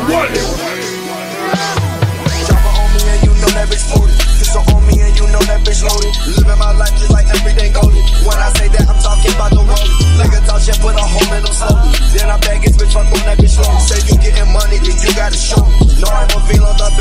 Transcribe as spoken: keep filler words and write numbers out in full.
Chopper on me and you know that bitch folded. Pistol on me and you know that bitch loaded. Living my life just like everything golden. When I say that, I'm talking about the road. Nigga talk shit, put a hole in them slowly. Then I bag his bitch, fuck on that bitch slow. Say you getting money, then you gotta show me. No, I'm a feel on the